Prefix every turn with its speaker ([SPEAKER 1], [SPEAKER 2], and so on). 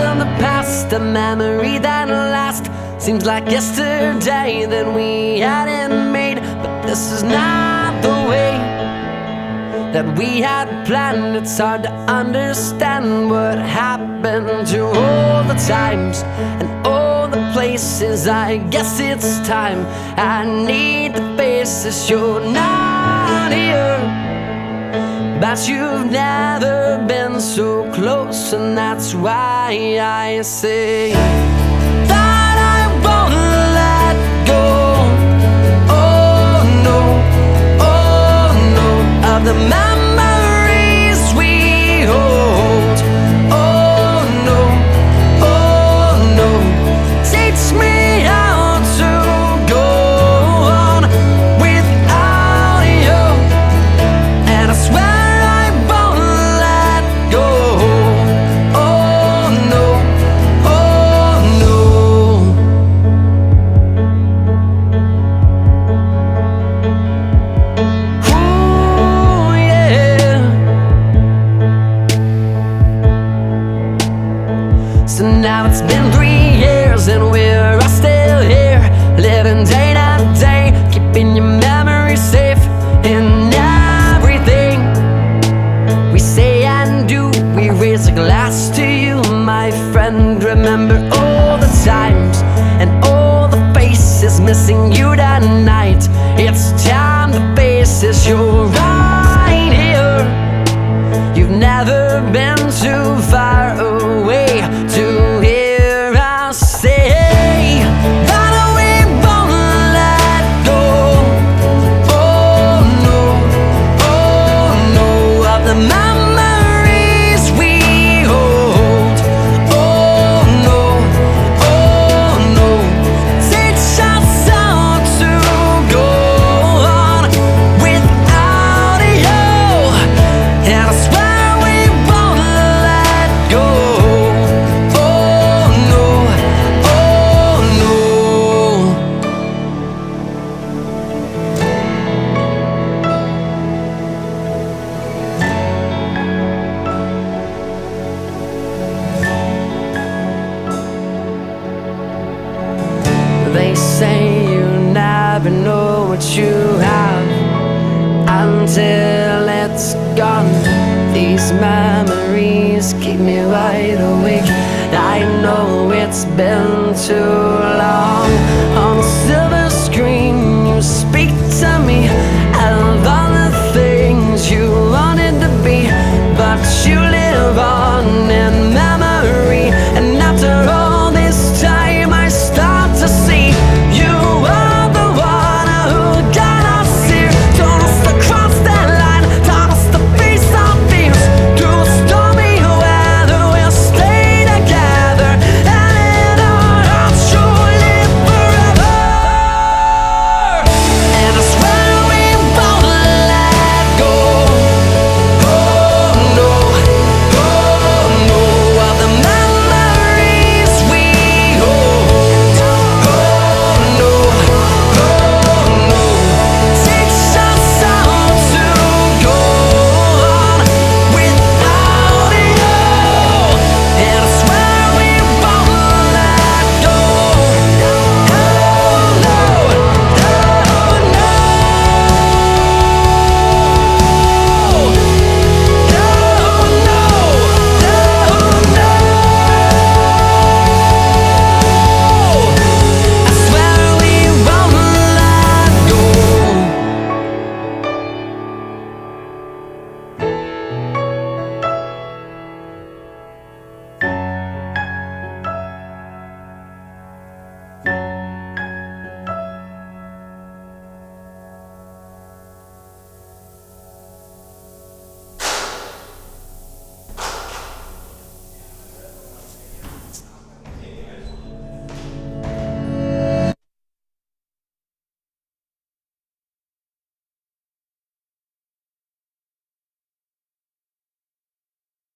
[SPEAKER 1] in the past, a memory that lasts. Seems like yesterday that we hadn't made, but this is not the way that we had planned. It's hard to understand what happened to all the times and all the places. I guess it's time I need the faces. You're not here, but you've never been so close, and that's why I say that I won't let go. Oh no, of the memories we hold. Oh no, teach me how to go on without you, and I swear I won't let go. Oh no, ooh, yeah. So now it's been 3 years and we're all still here, living day to day, keeping your memory safe in everything we say and do. We raise a glass to you, my friend. Remember all the times and all the faces, missing you tonight. It's time to face this. You're right here. You've never been too far away to hear us say that we won't let go. Oh no, of the memories we hold. Oh no, teach us how to go on without you, and I swear we won't let go. Oh no, They say you never know what you have until it's gone. These memories keep me wide awake. I know it's been too long.